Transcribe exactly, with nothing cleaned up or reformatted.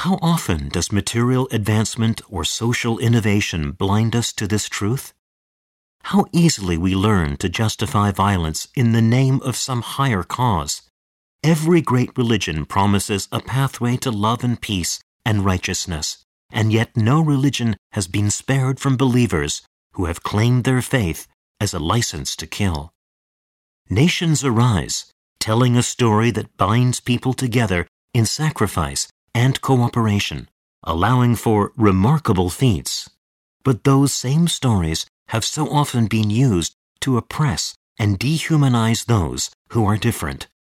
How often does material advancement or social innovation blind us to this truth? How easily we learn to justify violence in the name of some higher cause. Every great religion promises a pathway to love and peace and righteousness, and yet no religion has been spared from believers who have claimed their faith as a license to kill. Nations arise, telling a story that binds people together in sacrifice and cooperation, allowing for remarkable feats. But those same stories have so often been used to oppress and dehumanize those who are different.